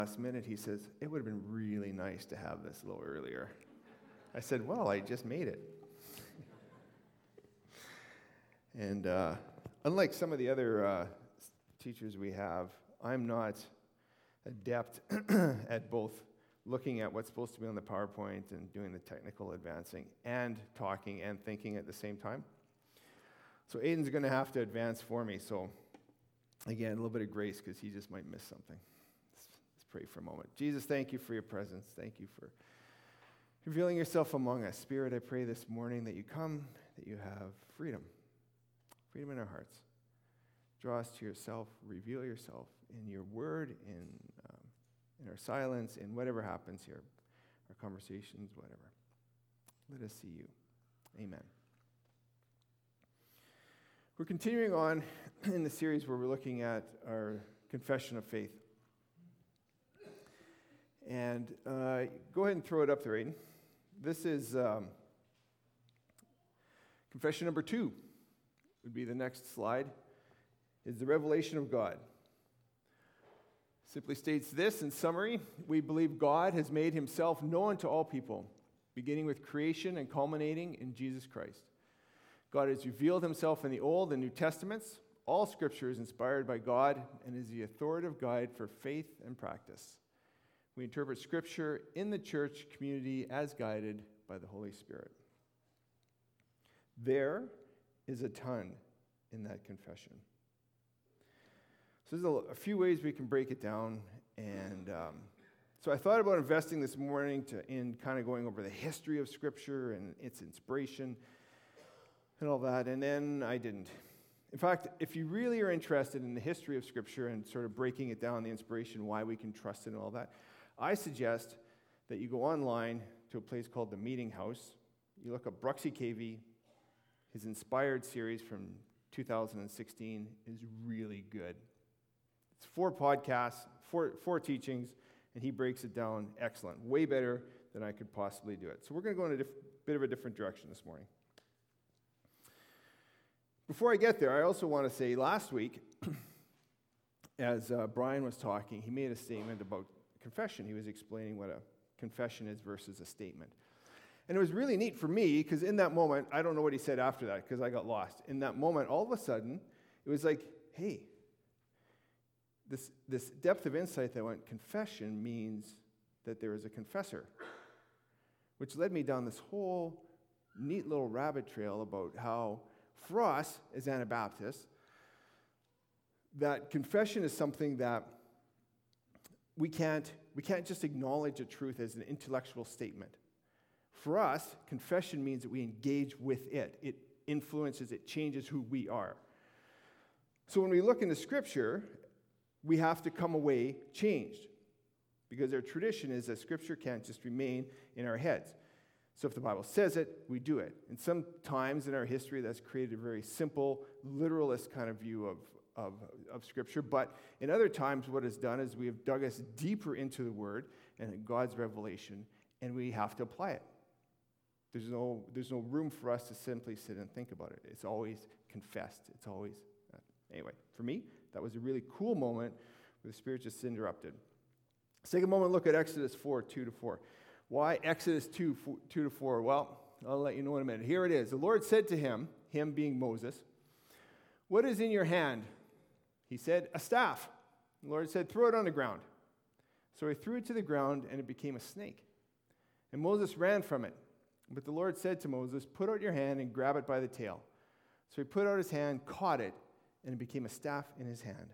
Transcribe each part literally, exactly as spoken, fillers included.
Last minute, he says, it would have been really nice to have this a little earlier. I said, well, I just made it. And uh, unlike some of the other uh, teachers we have, I'm not adept at both looking at what's supposed to be on the PowerPoint and doing the technical advancing and talking and thinking at the same time. So Aiden's going to have to advance for me. So again, a little bit of grace because he just might miss something. Let's, let's pray for a moment. Jesus, thank you for your presence. Thank you for revealing yourself among us. Spirit, I pray this morning that you come, that you have freedom. Freedom in our hearts. Draw us to yourself. Reveal yourself in your word, in um, in our silence, in whatever happens here, our conversations, whatever. Let us see you. Amen. We're continuing on in the series where we're looking at our confession of faith. And uh, go ahead and throw it up there, Aiden. This is um, confession number two. Would be the next slide, is the revelation of God. Simply states this in summary: we believe God has made himself known to all people, beginning with creation and culminating in Jesus Christ. God has revealed himself in the Old and New Testaments. All Scripture is inspired by God and is the authoritative guide for faith and practice. We interpret Scripture in the church community as guided by the Holy Spirit. There is a ton in that confession. So there's a, a few ways we can break it down, and um, so I thought about investing this morning to in kind of going over the history of Scripture and its inspiration and all that, and then I didn't. In fact, if you really are interested in the history of Scripture and sort of breaking it down, the inspiration, why we can trust it and all that, I suggest that you go online to a place called the Meeting House. You look up Bruxy K V. His Inspired series from two thousand sixteen is really good. It's four podcasts, four, four teachings, and he breaks it down excellent. Way better than I could possibly do it. So we're going to go in a diff- bit of a different direction this morning. Before I get there, I also want to say last week, as uh, Brian was talking, he made a statement about confession. He was explaining what a confession is versus a statement. And it was really neat for me, because in that moment, I don't know what he said after that, because I got lost. In that moment, all of a sudden, it was like, hey, this, this depth of insight that went, confession means that there is a confessor, which led me down this whole neat little rabbit trail about how, for us as Anabaptists, that confession is something that we can't, we can't just acknowledge a truth as an intellectual statement. For us, confession means that we engage with it. It influences, it changes who we are. So when we look into Scripture, we have to come away changed, because our tradition is that Scripture can't just remain in our heads. So if the Bible says it, we do it. And sometimes in our history, that's created a very simple, literalist kind of view of, of, of Scripture. But in other times, what it's done is we have dug us deeper into the Word and God's revelation, and we have to apply it. There's no, there's no room for us to simply sit and think about it. It's always confessed. It's always, uh, anyway, for me, that was a really cool moment where the Spirit just interrupted. Let's take a moment and look at Exodus four, two to four. Why Exodus two, two to four? Well, I'll let you know in a minute. Here it is. The Lord said to him, him being Moses, "What is in your hand?" He said, "A staff." The Lord said, "Throw it on the ground." So he threw it to the ground, and it became a snake. And Moses ran from it. But the Lord said to Moses, "Put out your hand and grab it by the tail." So he put out his hand, caught it, and it became a staff in his hand.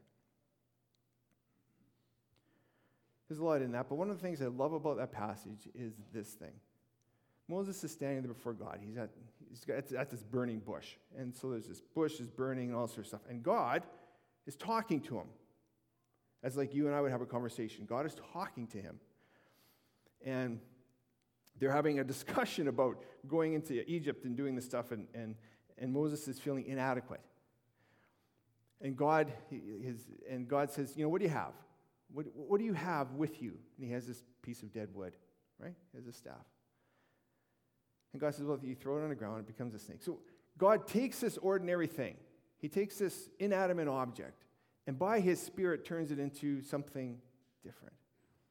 There's a lot in that, but one of the things I love about that passage is this thing. Moses is standing there before God. He's at, he's at, at this burning bush. And so there's this bush is burning and all sorts of stuff. And God is talking to him. As like you and I would have a conversation. God is talking to him. And they're having a discussion about going into Egypt and doing this stuff, and, and, and Moses is feeling inadequate. And God, his, and God says, you know, what do you have? What, what do you have with you? And he has this piece of dead wood, right? He has a staff. And God says, well, if you throw it on the ground, it becomes a snake. So God takes this ordinary thing. He takes this inanimate object, and by his Spirit turns it into something different.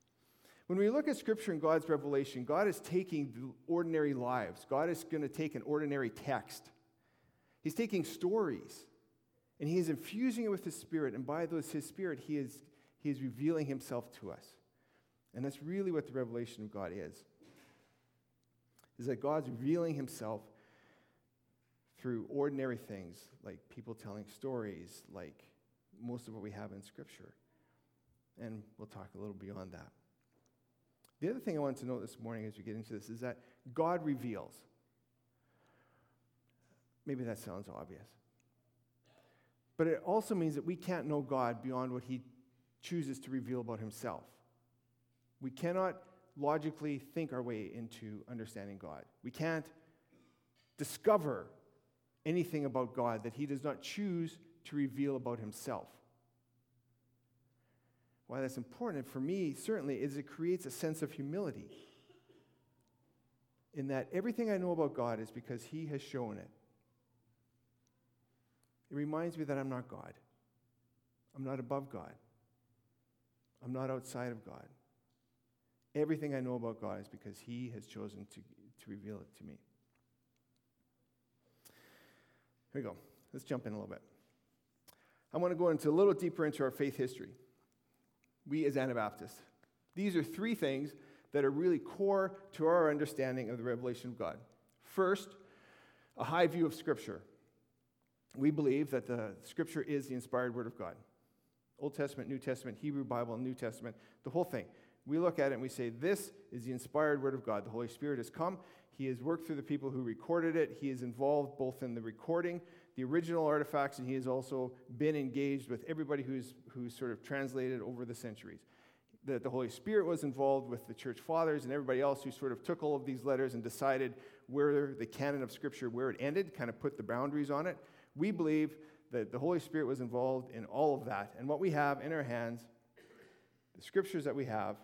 When we look at Scripture and God's revelation, God is taking the ordinary lives. God is going to take an ordinary text. He's taking stories, and he is infusing it with his Spirit, and by those his Spirit, he is, he is revealing himself to us. And that's really what the revelation of God is, is that God's revealing himself through ordinary things, like people telling stories, like most of what we have in Scripture. And we'll talk a little beyond that. The other thing I wanted to note this morning as we get into this is that God reveals. Maybe that sounds obvious. But it also means that we can't know God beyond what he chooses to reveal about himself. We cannot logically think our way into understanding God. We can't discover anything about God that he does not choose to reveal about himself. Why that's important for me, certainly, is it creates a sense of humility in that everything I know about God is because he has shown it. It reminds me that I'm not God. I'm not above God. I'm not outside of God. Everything I know about God is because he has chosen to, to reveal it to me. Here we go. Let's jump in a little bit. I want to go into a little deeper into our faith history. We as Anabaptists. These are three things that are really core to our understanding of the revelation of God. First, a high view of Scripture. We believe that the Scripture is the inspired Word of God. Old Testament, New Testament, Hebrew Bible, New Testament, the whole thing. We look at it and we say, this is the inspired Word of God. The Holy Spirit has come. He has worked through the people who recorded it. He is involved both in the recording, the original artifacts, and he has also been engaged with everybody who's, who's sort of translated over the centuries. That the Holy Spirit was involved with the church fathers and everybody else who sort of took all of these letters and decided where the canon of Scripture, where it ended, kind of put the boundaries on it. We believe that the Holy Spirit was involved in all of that. And what we have in our hands, the Scriptures that we have,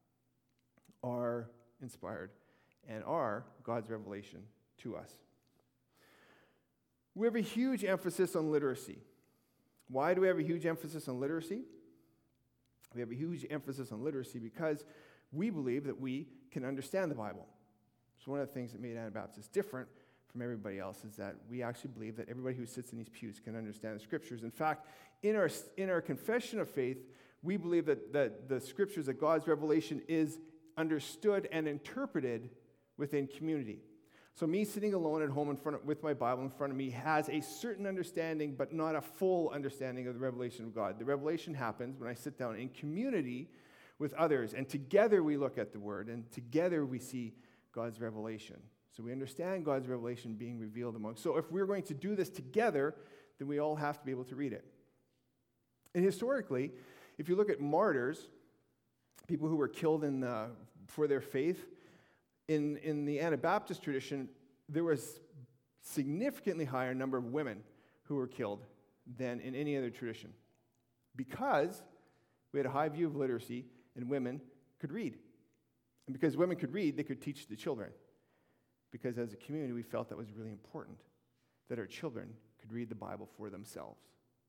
are inspired and are God's revelation to us. We have a huge emphasis on literacy. Why do we have a huge emphasis on literacy? We have a huge emphasis on literacy because we believe that we can understand the Bible. So one of the things that made Anabaptists different from everybody else is that we actually believe that everybody who sits in these pews can understand the Scriptures. In fact, in our, in our confession of faith, we believe that, that the Scriptures, that God's revelation is understood and interpreted within community. So me sitting alone at home in front of, with my Bible in front of me has a certain understanding, but not a full understanding of the revelation of God. The revelation happens when I sit down in community with others, and together we look at the Word, and together we see God's revelation. So we understand God's revelation being revealed among. So if we're going to do this together, then we all have to be able to read it. And historically, if you look at martyrs, people who were killed in the, for their faith, In, in the Anabaptist tradition, there was significantly higher number of women who were killed than in any other tradition because we had a high view of literacy and women could read. And because women could read, they could teach the children. Because as a community, we felt that was really important, that our children could read the Bible for themselves.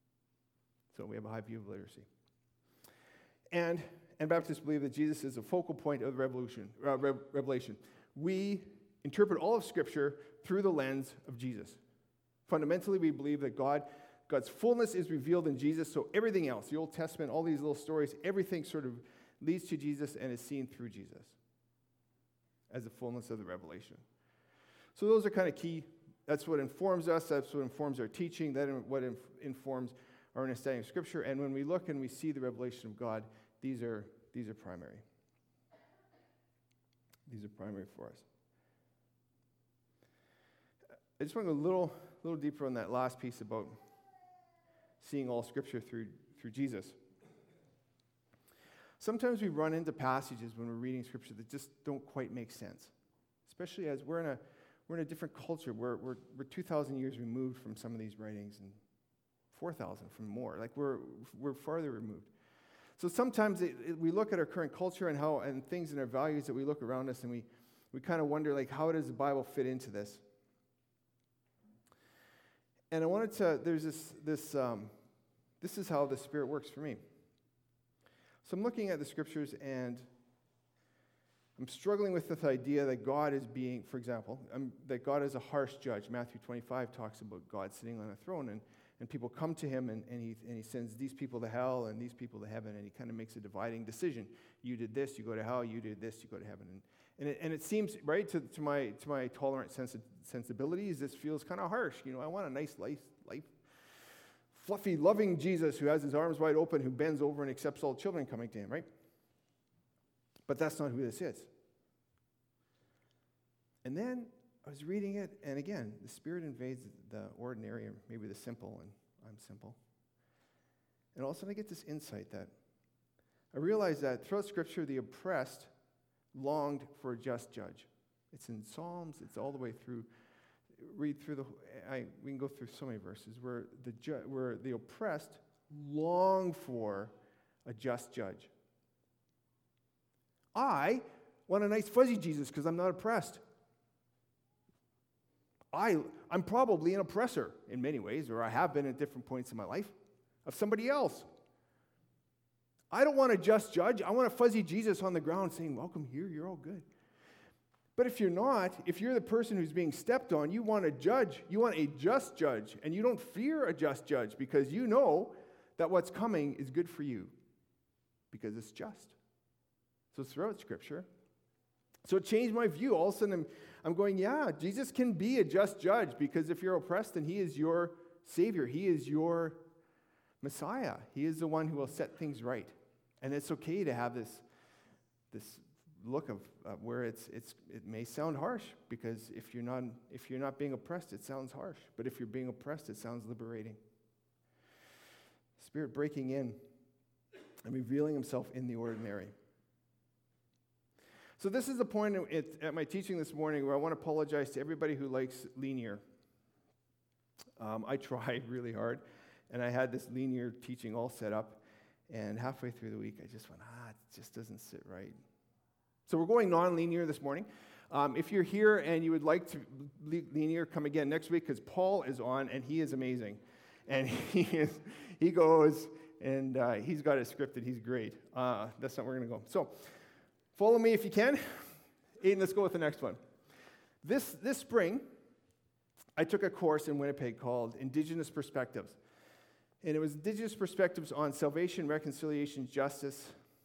So we have a high view of literacy. And Anabaptists believe that Jesus is a focal point of the revolution, uh, re- revelation. We interpret all of Scripture through the lens of Jesus. Fundamentally, we believe that God, God's fullness is revealed in Jesus, so everything else, the Old Testament, all these little stories, everything sort of leads to Jesus and is seen through Jesus as the fullness of the revelation. So those are kind of key. That's what informs us. That's what informs our teaching. That's what inf- informs our understanding of Scripture. And when we look and we see the revelation of God, These are, these are primary. These are primary for us. I just want to go a little, little deeper on that last piece about seeing all Scripture through, through Jesus. Sometimes we run into passages when we're reading Scripture that just don't quite make sense, especially as we're in a, we're in a different culture. We're, we're, we're two thousand years removed from some of these writings and four thousand from more. Like we're, we're farther removed. So sometimes it, it, we look at our current culture and how and things and our values that we look around us and we, we kind of wonder, like, how does the Bible fit into this? And I wanted to, there's this, this, um, this is how the Spirit works for me. So I'm looking at the Scriptures and I'm struggling with this idea that God is being, for example, um, that God is a harsh judge. Matthew twenty-five talks about God sitting on a throne, and, and people come to him, and, and, he, and he sends these people to hell and these people to heaven, and he kind of makes a dividing decision. You did this, you go to hell. You did this, you go to heaven. And, and, it, and it seems, right, to, to, my, to my tolerant sensi- sensibilities, this feels kind of harsh. You know, I want a nice life, life, fluffy, loving Jesus who has his arms wide open, who bends over and accepts all children coming to him, right? But that's not who this is. And then I was reading it, and again, the Spirit invades the ordinary, or maybe the simple, and I'm simple. And all of a sudden I get this insight that I realize that throughout Scripture, the oppressed longed for a just judge. It's in Psalms, it's all the way through. Read through the, I, we can go through so many verses where the, ju- where the oppressed long for a just judge. I want a nice fuzzy Jesus because I'm not oppressed. I, I'm probably an oppressor in many ways, or I have been at different points in my life, of somebody else. I don't want a just judge. I want a fuzzy Jesus on the ground saying, welcome here, you're all good. But if you're not, if you're the person who's being stepped on, you want a judge. You want a just judge, and you don't fear a just judge because you know that what's coming is good for you because it's just. So throughout Scripture. So it changed my view. All of a sudden, I'm, I'm going, yeah, Jesus can be a just judge because if you're oppressed, then he is your Savior. He is your Messiah. He is the one who will set things right. And it's okay to have this, this look of uh, where it's, it's, it may sound harsh because if you're not, if you're not being oppressed, it sounds harsh. But if you're being oppressed, it sounds liberating. Spirit breaking in and revealing himself in the ordinary. So this is the point at, at my teaching this morning where I want to apologize to everybody who likes linear. Um, I tried really hard, and I had this linear teaching all set up, and halfway through the week, I just went, ah, it just doesn't sit right. So we're going non-linear this morning. Um, if you're here and you would like to linear, come again next week because Paul is on, and he is amazing. And he is, he goes, and uh, he's got it scripted. He's great. Uh, that's not where we're going to go. So follow me if you can. Aiden, let's go with the next one. This, this spring, I took a course in Winnipeg called Indigenous Perspectives. And it was Indigenous Perspectives on Salvation, Reconciliation, Justice.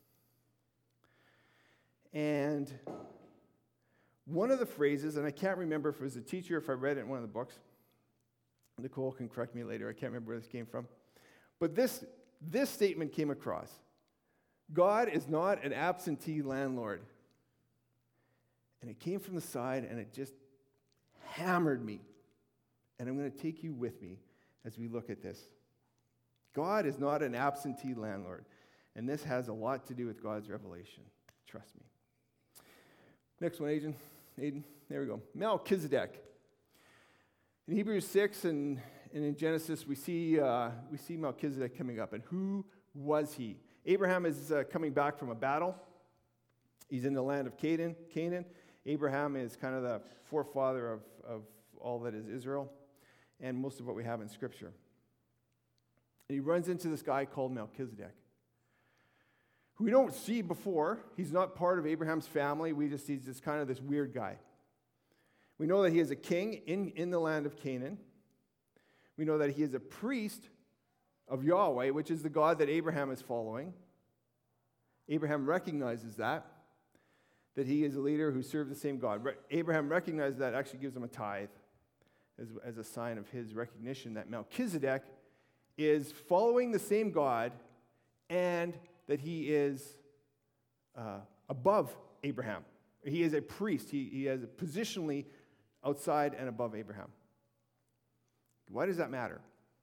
And one of the phrases, and I can't remember if it was a teacher or if I read it in one of the books. Nicole can correct me later. I can't remember where this came from. But this, this statement came across. God is not an absentee landlord. And it came from the side, and it just hammered me. And I'm going to take you with me as we look at this. God is not an absentee landlord. And this has a lot to do with God's revelation. Trust me. Next one, Aiden. Aiden, there we go. Melchizedek. In Hebrews six and, and in Genesis, we see, uh, we see Melchizedek coming up. And who was he? Abraham is uh, coming back from a battle. He's in the land of Canaan. Canaan. Abraham is kind of the forefather of, of all that is Israel and most of what we have in Scripture. And he runs into this guy called Melchizedek, who we don't see before. He's not part of Abraham's family. We just see this kind of this weird guy. We know that he is a king in, in the land of Canaan. We know that he is a priest of Yahweh, which is the God that Abraham is following. Abraham recognizes that, that he is a leader who serves the same God. Re- Abraham recognizes that, actually gives him a tithe as, as a sign of his recognition that Melchizedek is following the same God and that he is uh, above Abraham. He is a priest. He, he is positionally outside and above Abraham. Why does that matter?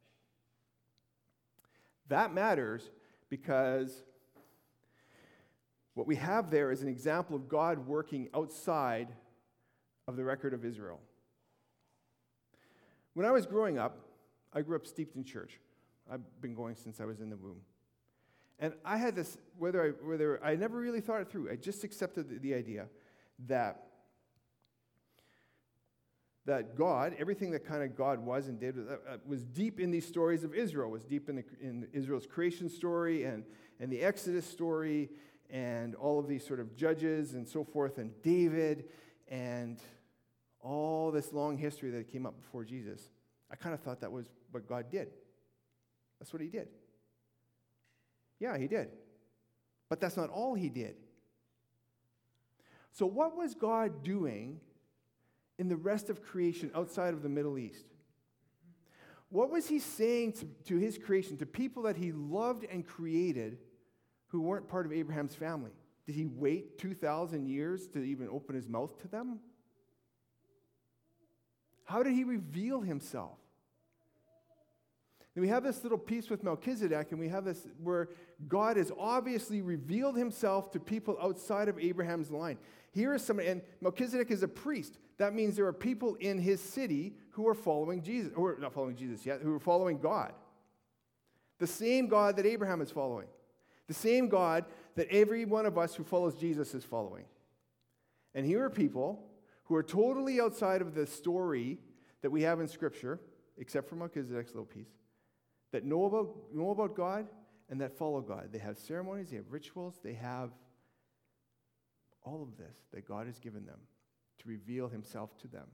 That matters because what we have there is an example of God working outside of the record of Israel. When I was growing up, I grew up steeped in church. I've been going since I was in the womb. And I had this, whether I, whether I never really thought it through, I just accepted the, the idea that, that God, everything that kind of God was and did, uh, was deep in these stories of Israel, was deep in, the, in Israel's creation story and, and the Exodus story and all of these sort of judges and so forth, and David, and all this long history that came up before Jesus, I kind of thought that was what God did. That's what he did. Yeah, he did. But that's not all he did. So what was God doing in the rest of creation outside of the Middle East? What was he saying to, to his creation, to people that he loved and created who weren't part of Abraham's family? Did he wait two thousand years to even open his mouth to them? How did he reveal himself? And we have this little piece with Melchizedek, and we have this where God has obviously revealed himself to people outside of Abraham's line. Here is somebody, and Melchizedek is a priest. That means there are people in his city who are following Jesus, or not following Jesus yet, who are following God. The same God that Abraham is following. The same God that every one of us who follows Jesus is following. And here are people who are totally outside of the story that we have in Scripture, except for Melchizedek's little piece, that know about, know about God and that follow God. They have ceremonies, they have rituals, they have all of this that God has given them to reveal himself to them.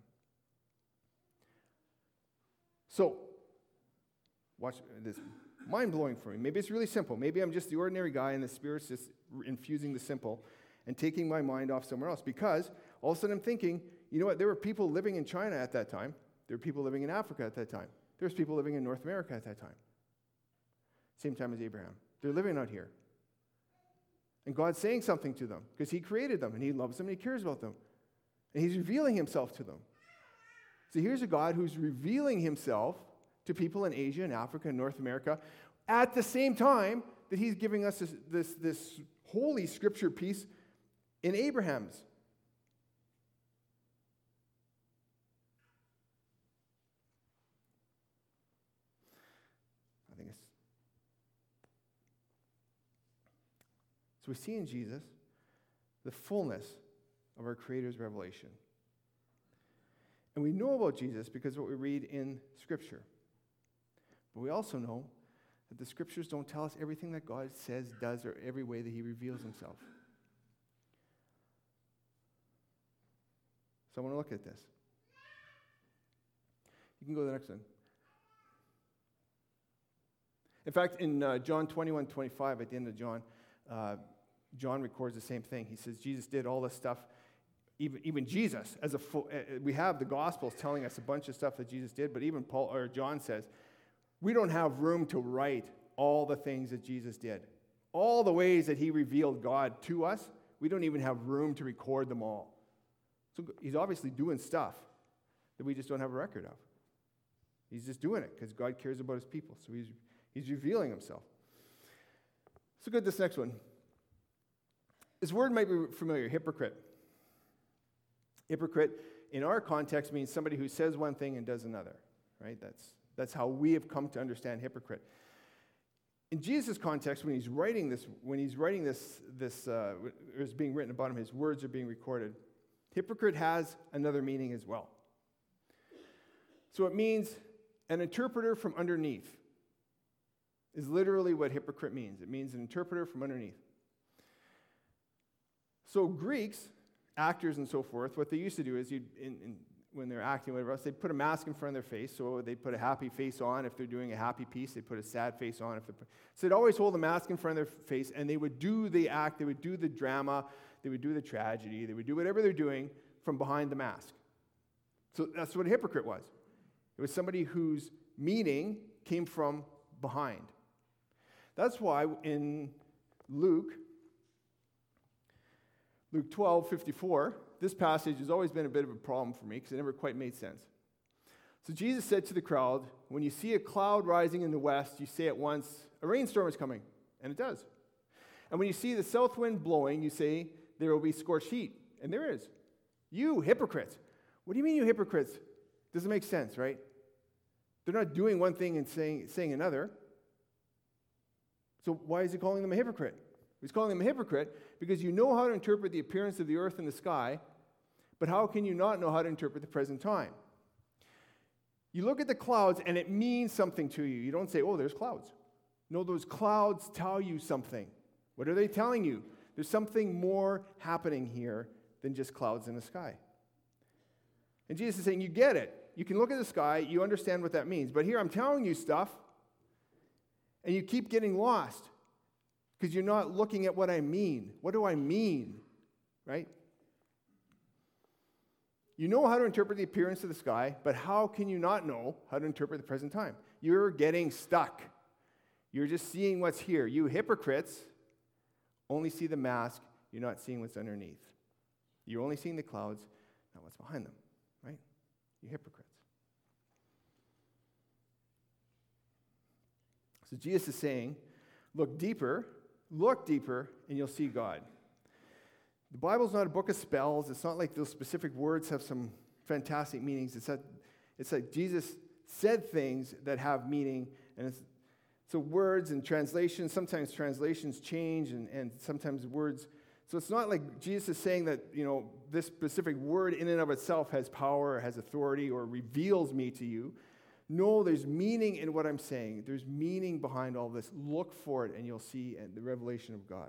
So, watch this. Mind-blowing for me. Maybe it's really simple. Maybe I'm just the ordinary guy and the Spirit's just infusing the simple and taking my mind off somewhere else, because all of a sudden I'm thinking, you know what, there were people living in China at that time. There were people living in Africa at that time. There was people living in North America at that time. Same time as Abraham. They're living out here. And God's saying something to them because he created them and he loves them and he cares about them. And he's revealing himself to them. So here's a God who's revealing himself to people in Asia and Africa and North America at the same time that he's giving us this, this, this holy scripture piece in Abraham's. I think it's... So we see in Jesus the fullness of our Creator's revelation. And we know about Jesus because of what we read in Scripture. But we also know that the Scriptures don't tell us everything that God says, does, or every way that he reveals himself. So I want to look at this. You can go to the next one. In fact, in uh, John twenty-one twenty-five, at the end of John, uh, John records the same thing. He says Jesus did all this stuff. Even, even Jesus, as a full, uh, we have the Gospels telling us a bunch of stuff that Jesus did, but even Paul or John says, we don't have room to write all the things that Jesus did. All the ways that he revealed God to us, we don't even have room to record them all. So he's obviously doing stuff that we just don't have a record of. He's just doing it because God cares about his people. So he's, he's revealing himself. So good, this next one. This word might be familiar, hypocrite. Hypocrite, in our context, means somebody who says one thing and does another, right? That's, that's how we have come to understand hypocrite. In Jesus' context, when he's writing this, when he's writing this, this uh, is being written about him, his words are being recorded. Hypocrite has another meaning as well. So it means an interpreter from underneath is literally what hypocrite means. It means an interpreter from underneath. So Greeks, actors and so forth, what they used to do is you'd, in, in, when they're acting whatever else, they'd put a mask in front of their face. So they'd put a happy face on if they're doing a happy piece. They'd put a sad face on if they're... So they'd always hold a mask in front of their face, and they would do the act, they would do the drama, they would do the tragedy, they would do whatever they're doing from behind the mask. So that's what a hypocrite was. It was somebody whose meaning came from behind. That's why in Luke, Luke twelve fifty-four, this passage has always been a bit of a problem for me because it never quite made sense. So Jesus said to the crowd, when you see a cloud rising in the west, you say at once, a rainstorm is coming. And it does. And when you see the south wind blowing, you say, there will be scorched heat. And there is. You hypocrites. What do you mean, you hypocrites? Doesn't make sense, right? They're not doing one thing and saying, saying another. So why is he calling them a hypocrite? He's calling them a hypocrite because you know how to interpret the appearance of the earth and the sky, but how can you not know how to interpret the present time? You look at the clouds and it means something to you. You don't say, oh, there's clouds. No, those clouds tell you something. What are they telling you? There's something more happening here than just clouds in the sky. And Jesus is saying, you get it. You can look at the sky, you understand what that means. But here I'm telling you stuff, and you keep getting lost because you're not looking at what I mean. What do I mean? Right? You know how to interpret the appearance of the sky, but how can you not know how to interpret the present time? You're getting stuck. You're just seeing what's here. You hypocrites only see the mask. You're not seeing what's underneath. You're only seeing the clouds, not what's behind them. Right? You hypocrites. So Jesus is saying, look deeper, look deeper, and you'll see God. The Bible's not a book of spells. It's not like those specific words have some fantastic meanings. It's that it's like Jesus said things that have meaning, and it's so words and translations, sometimes translations change, and, and sometimes words. So it's not like Jesus is saying that, you know, this specific word in and of itself has power, or has authority, or reveals me to you. No, there's meaning in what I'm saying. There's meaning behind all this. Look for it, and you'll see the revelation of God.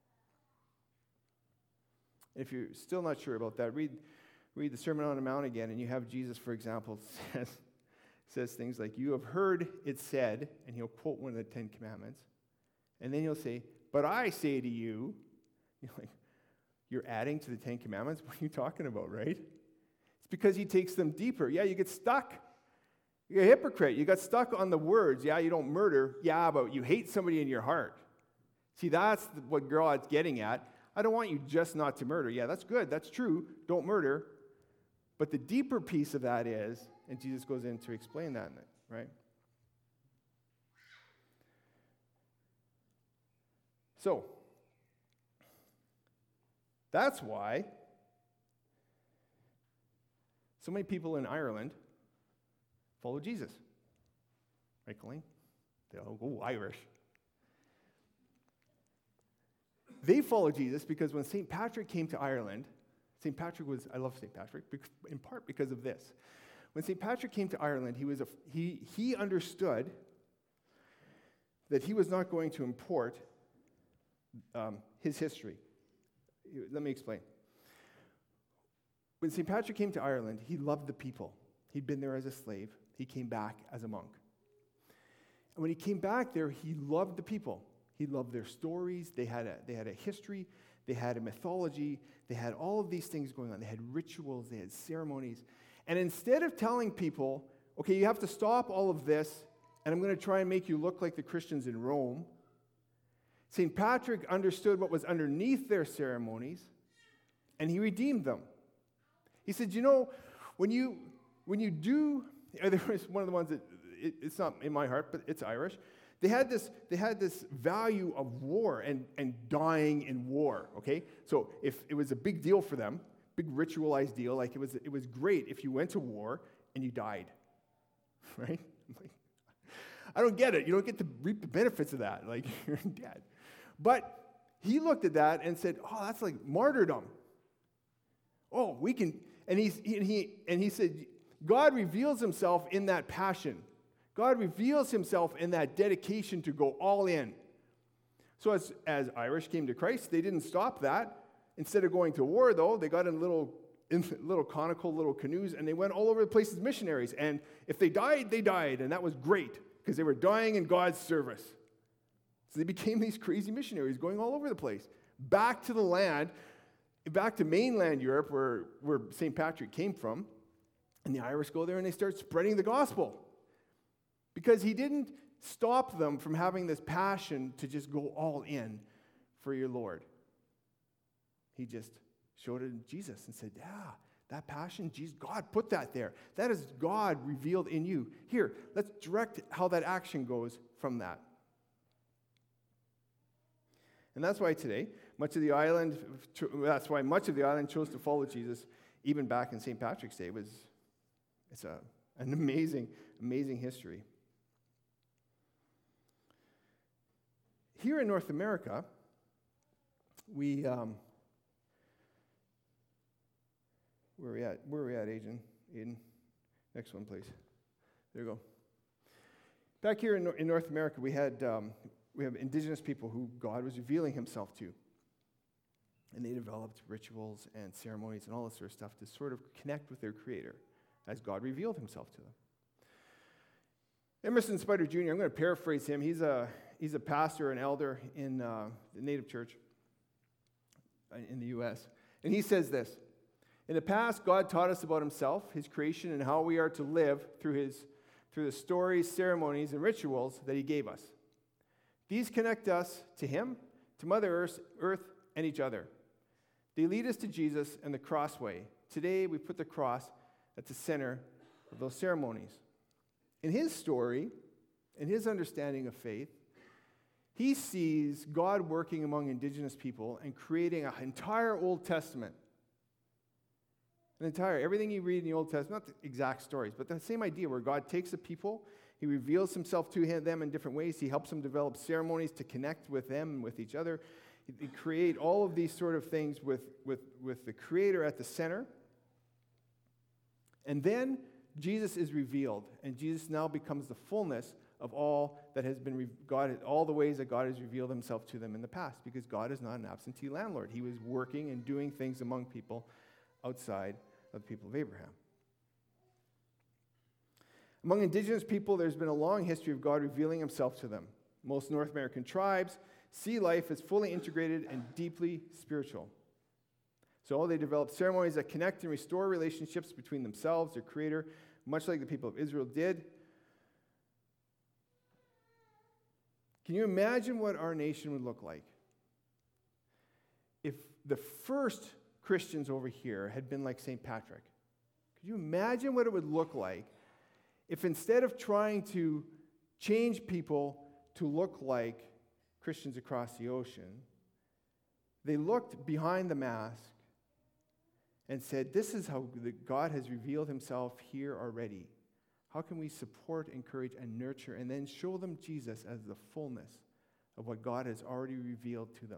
If you're still not sure about that, read, read the Sermon on the Mount again, and you have Jesus, for example, says, says things like, you have heard it said, and he'll quote one of the Ten Commandments, and then he'll say, but I say to you, you're like, you're adding to the Ten Commandments? What are you talking about, right? It's because he takes them deeper. Yeah, you get stuck. You're a hypocrite. You got stuck on the words. Yeah, you don't murder. Yeah, but you hate somebody in your heart. See, that's what God's getting at. I don't want you just not to murder. Yeah, that's good. That's true. Don't murder. But the deeper piece of that is, and Jesus goes in to explain that, right? So, that's why so many people in Ireland follow Jesus. Right, Colleen? They all go Irish. They follow Jesus because when Saint Patrick came to Ireland, Saint Patrick was, I love Saint Patrick, in part because of this. When Saint Patrick came to Ireland, he was a, he, he understood that he was not going to import um, his history. Let me explain. When Saint Patrick came to Ireland, he loved the people. He'd been there as a slave. He came back as a monk. And when he came back there, he loved the people. He loved their stories. They had a, they had a history. They had a mythology. They had all of these things going on. They had rituals. They had ceremonies. And instead of telling people, okay, you have to stop all of this, and I'm going to try and make you look like the Christians in Rome, Saint Patrick understood what was underneath their ceremonies, and he redeemed them. He said, you know, when you when you do, there was one of the ones that, it, it's not in my heart, but it's Irish. They had this, they had this value of war and, and dying in war, okay? So if it was a big deal for them, big ritualized deal, like it was it was great if you went to war and you died, right? Like, I don't get it. You don't get to reap the benefits of that. Like, you're dead. But he looked at that and said, oh, that's like martyrdom. Oh, we can, and, he's, and, he, and he said, God reveals himself in that passion. God reveals himself in that dedication to go all in. So as, as Irish came to Christ, they didn't stop that. Instead of going to war, though, they got in little, in little conical little canoes, and they went all over the place as missionaries. And if they died, they died, and that was great, because they were dying in God's service. So they became these crazy missionaries going all over the place, back to the land, back to mainland Europe, where, where Saint Patrick came from. And the Irish go there and they start spreading the gospel. Because he didn't stop them from having this passion to just go all in for your Lord. He just showed it in Jesus and said, yeah, that passion, Jesus, God put that there. That is God revealed in you. Here, let's direct how that action goes from that. And that's why today, much of the island, that's why much of the island chose to follow Jesus, even back in Saint Patrick's Day. It was, it's a, an amazing, amazing history. Here in North America, we, um, where are we at? Where are we at, Aiden? Aiden? Next one, please. There you go. Back here in, in North America, we had um, we have indigenous people who God was revealing himself to. And they developed rituals and ceremonies and all this sort of stuff to sort of connect with their Creator as God revealed himself to them. Emerson Spider Junior, I'm going to paraphrase him. He's a, he's a pastor, an elder in uh, the Native Church in the U S And he says this: in the past, God taught us about himself, his creation, and how we are to live through his through the stories, ceremonies, and rituals that he gave us. These connect us to him, to Mother Earth, Earth and each other. They lead us to Jesus and the crossway. Today, we put the cross at the center of those ceremonies. In his story, in his understanding of faith, he sees God working among indigenous people and creating an entire Old Testament. An entire, everything you read in the Old Testament, not the exact stories, but the same idea where God takes the people, he reveals himself to them in different ways. He helps them develop ceremonies to connect with them and with each other. He create all of these sort of things with, with, with the Creator at the center. And then Jesus is revealed, and Jesus now becomes the fullness of all that has been, re- God, all the ways that God has revealed himself to them in the past, because God is not an absentee landlord. He was working and doing things among people outside of the people of Abraham. Among indigenous people, there's been a long history of God revealing himself to them. Most North American tribes see life as fully integrated and deeply spiritual. So they develop ceremonies that connect and restore relationships between themselves, their Creator, much like the people of Israel did. Can you imagine what our nation would look like if the first Christians over here had been like Saint Patrick? Could you imagine what it would look like if instead of trying to change people to look like Christians across the ocean, they looked behind the mask and said, this is how God has revealed himself here already. How can we support, encourage, and nurture, and then show them Jesus as the fullness of what God has already revealed to them?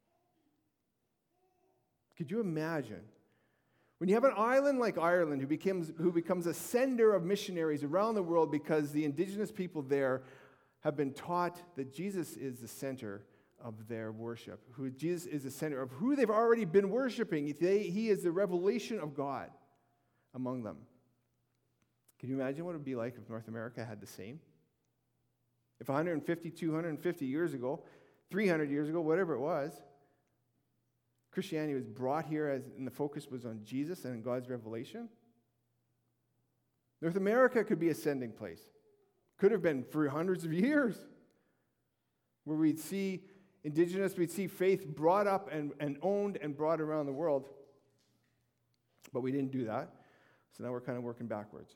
Could you imagine? When you have an island like Ireland who becomes, who becomes a sender of missionaries around the world because the indigenous people there have been taught that Jesus is the center of their worship, who Jesus is the center of who they've already been worshiping. They, he is the revelation of God among them. Can you imagine what it would be like if North America had the same? If one hundred fifty, two hundred fifty years ago, three hundred years ago, whatever it was, Christianity was brought here as, and the focus was on Jesus and God's revelation. North America could be a sending place. Could have been for hundreds of years, where we'd see indigenous, we'd see faith brought up and, and owned and brought around the world. But we didn't do that, so now we're kind of working backwards.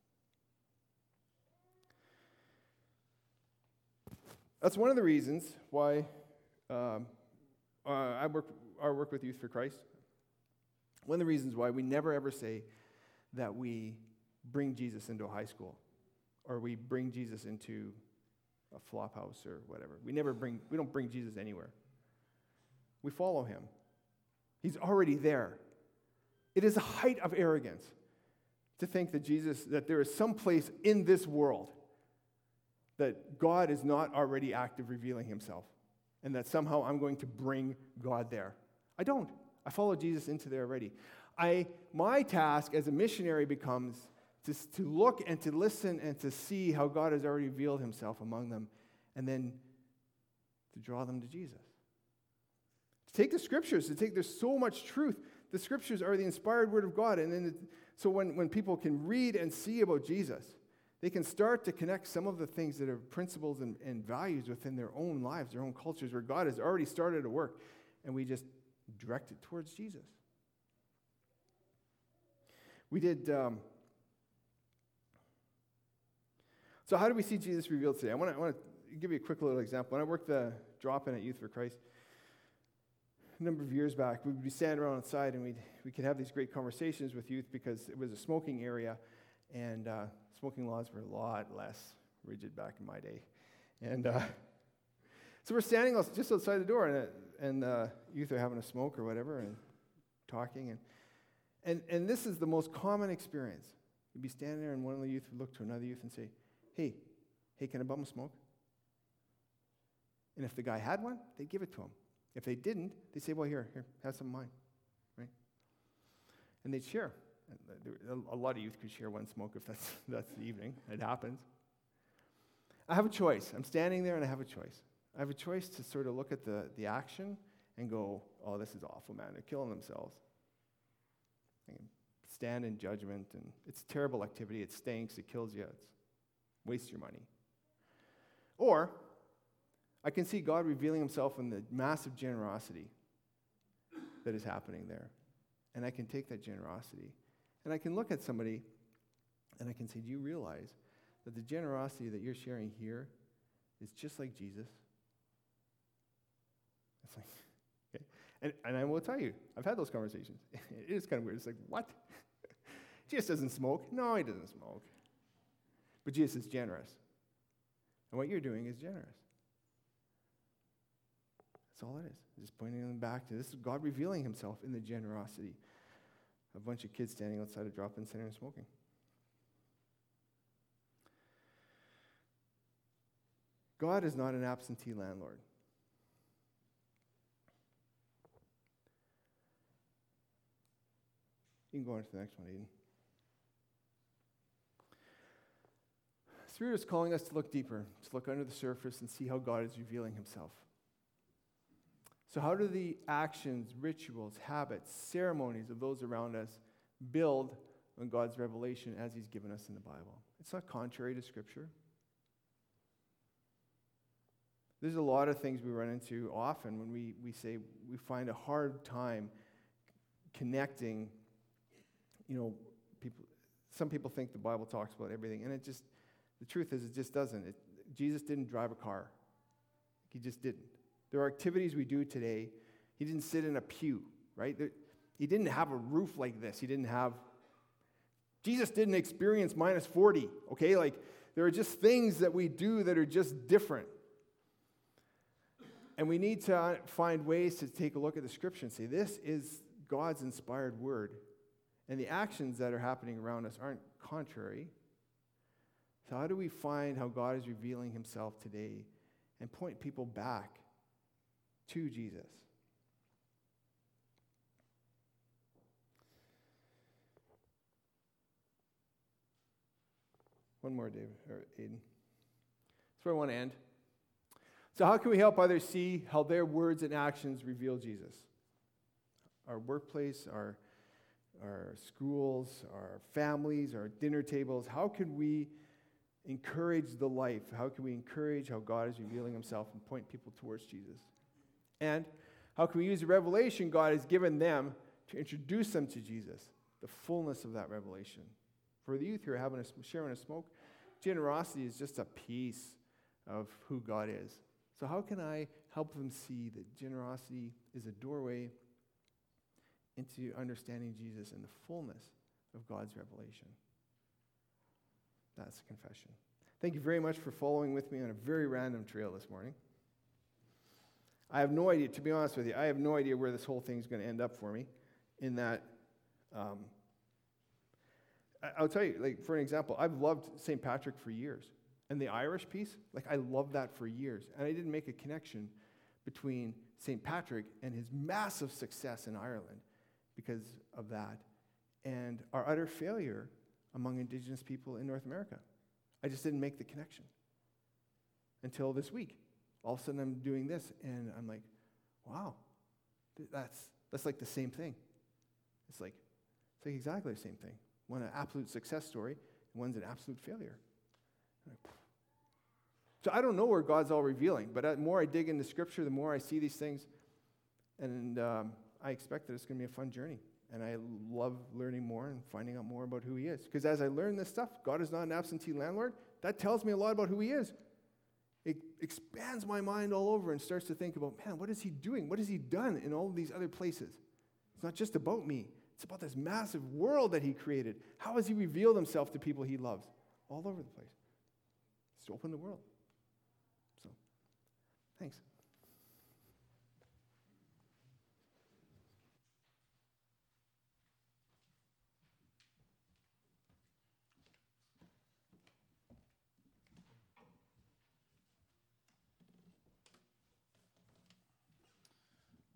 That's one of the reasons why um, uh, I work, our work with Youth for Christ. One of the reasons why we never ever say that we bring Jesus into a high school, or we bring Jesus into a flop house or whatever. We never bring, we don't bring Jesus anywhere. We follow him. He's already there. It is a height of arrogance to think that Jesus, that there is some place in this world that God is not already active revealing himself, and that somehow I'm going to bring God there. I don't. I follow Jesus into there already. I, my task as a missionary becomes to, to look and to listen and to see how God has already revealed himself among them, and then to draw them to Jesus. To take the scriptures, to take, there's so much truth. The scriptures are the inspired word of God, and then it, so when, when people can read and see about Jesus, they can start to connect some of the things that are principles and, and values within their own lives, their own cultures, where God has already started to work, and we just direct it towards Jesus. We did... Um, So how do we see Jesus revealed today? I want to, I want to give you a quick little example. When I worked the drop-in at Youth for Christ a number of years back, we would be standing around outside, and we'd, we could have these great conversations with youth because it was a smoking area, and uh, smoking laws were a lot less rigid back in my day. And uh, so we're standing just outside the door, and, and uh, youth are having a smoke or whatever and talking. And, and, and this is the most common experience. You'd be standing there, and one of the youth would look to another youth and say, Hey, hey, can I bum a smoke? And if the guy had one, they'd give it to him. If they didn't, they'd say, well, here, here, have some of mine, right? And they'd share. A lot of youth could share one smoke if that's, that's the evening. It happens. I have a choice. I'm standing there and I have a choice. I have a choice to sort of look at the, the action and go, oh, this is awful, man. They're killing themselves. I can stand in judgment, and it's a terrible activity. It stinks. It kills you. It's wastes your money. Or I can see God revealing himself in the massive generosity that is happening there. And I can take that generosity and I can look at somebody and I can say, do you realize that the generosity that you're sharing here is just like Jesus? It's like, okay. And, and I will tell you, I've had those conversations. It is kind of weird. It's like, what? Jesus doesn't smoke. No, he doesn't smoke. But Jesus is generous. And what you're doing is generous. That's all it is. Just pointing them back to this is God revealing himself in the generosity of a bunch of kids standing outside a drop-in center and smoking. God is not an absentee landlord. You can go on to the next one, Aiden. Spirit is calling us to look deeper, to look under the surface and see how God is revealing himself. So how do the actions, rituals, habits, ceremonies of those around us build on God's revelation as he's given us in the Bible? It's not contrary to Scripture. There's a lot of things we run into often when we, we say we find a hard time connecting, you know, people. Some people think the Bible talks about everything, and it just, the truth is it just doesn't. It, Jesus didn't drive a car. He just didn't. There are activities we do today. He didn't sit in a pew, right? There, he didn't have a roof like this. He didn't have, Jesus didn't experience minus forty, okay? Like, there are just things that we do that are just different. And we need to find ways to take a look at the Scripture and say, this is God's inspired word. And the actions that are happening around us aren't contrary. So how do we find how God is revealing himself today and point people back to Jesus? One more, David, or Aiden. That's where I want to end. So how can we help others see how their words and actions reveal Jesus? Our workplace, our, our schools, our families, our dinner tables. How can we encourage the life? How can we encourage how God is revealing himself and point people towards Jesus? And how can we use the revelation God has given them to introduce them to Jesus, the fullness of that revelation? For the youth who are having a, sharing a smoke, generosity is just a piece of who God is. So how can I help them see that generosity is a doorway into understanding Jesus and the fullness of God's revelation? That's confession. Thank you very much for following with me on a very random trail this morning. I have no idea, to be honest with you, I have no idea where this whole thing is going to end up for me, in that, um, I, I'll tell you, like, for an example, I've loved Saint Patrick for years. And the Irish piece, like, I loved that for years. And I didn't make a connection between Saint Patrick and his massive success in Ireland because of that, and our utter failure among Indigenous people in North America. I just didn't make the connection until this week. All of a sudden I'm doing this, and I'm like, wow, that's that's like the same thing. It's like, it's like exactly the same thing. One an absolute success story, and one's an absolute failure. So I don't know where God's all revealing, but the more I dig into Scripture, the more I see these things, and um, I expect that it's going to be a fun journey. And I love learning more and finding out more about who he is. Because as I learn this stuff, God is not an absentee landlord. That tells me a lot about who he is. It expands my mind all over and starts to think about, man, what is he doing? What has he done in all of these other places? It's not just about me. It's about this massive world that he created. How has he revealed himself to people he loves? All over the place. It's to open the world. So, thanks.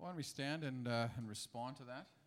Why don't we stand and, uh, and respond to that?